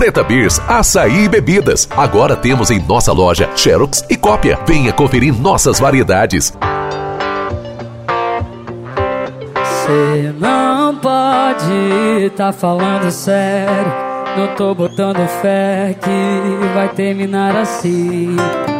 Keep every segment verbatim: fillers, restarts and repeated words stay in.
Preta Beers, açaí e bebidas. Agora temos em nossa loja Xerox e cópia. Venha conferir nossas variedades. Cê não pode tá falando sério. Não tô botando fé que vai terminar assim.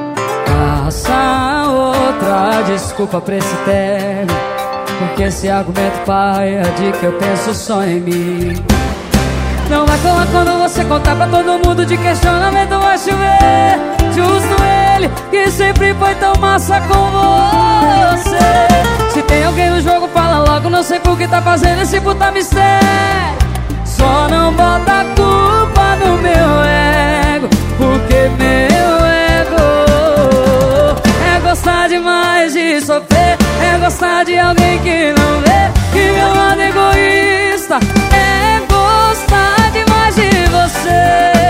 Caça outra desculpa pra esse término, porque esse argumento paia de que eu penso só em mim. Não vai colar quando você contar pra todo mundo, de questionamento vai chover. Justo ele que sempre foi tão massa com você. Se tem alguém no jogo, fala logo, não sei por que tá fazendo esse puta mistério. Só não bota a culpa no meu ego, porque meu ego é gostar demais de sofrer, é gostar de alguém que não vê que meu lado egoísta. É gostar demais de você,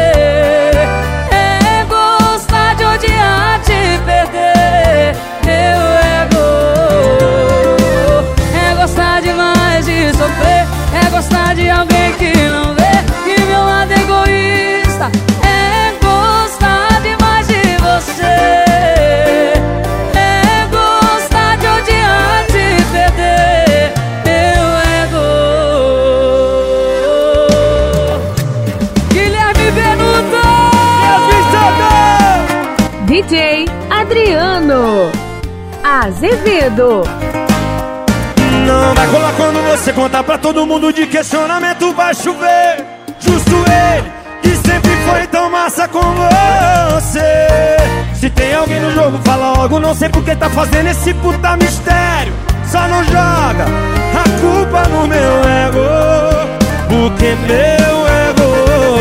é gostar de odiar, te perder. Meu ego é gostar demais de sofrer, é gostar de alguém que não vê que meu lado egoísta. É gostar demais de você, é gostar de odiar, te perder. Meu ego. Guilherme Benuto, D J Adriano Azevedo. Não vai colar quando você contar pra todo mundo, de questionamento vai chover. Justo ele que sempre foi tão massa com você. Se tem alguém no jogo, fala logo, não sei por que tá fazendo esse puta mistério. Só não joga a culpa no meu ego, porque meu ego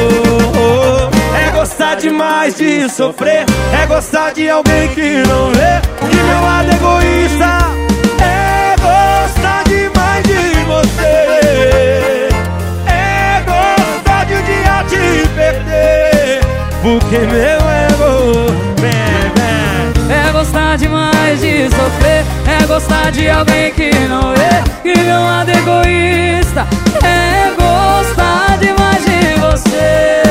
é gostar demais de sofrer, é gostar de alguém que não vê que meu lado egoísta. É gostar demais de você, é gostar de odiar, te perder, porque meu ego bem, bem. É gostar demais de sofrer, é gostar de alguém que não vê que meu lado egoísta. É gostar demais de você,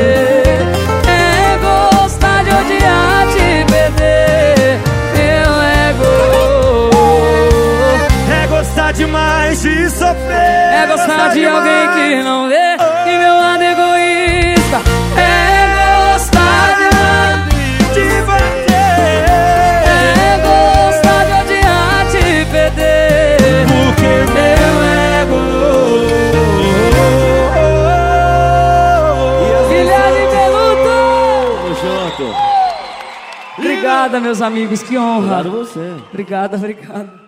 é gostar de odiar, te perder. Meu ego é gostar demais de sofrer, é gostar de alguém que não vê que meu lado egoísta. É gostar demais de você, é gostar de odiar, te perder, porque meu ego. Guilherme Benuto. Obrigada, meus amigos, que honra. Obrigado você. Obrigada, obrigado.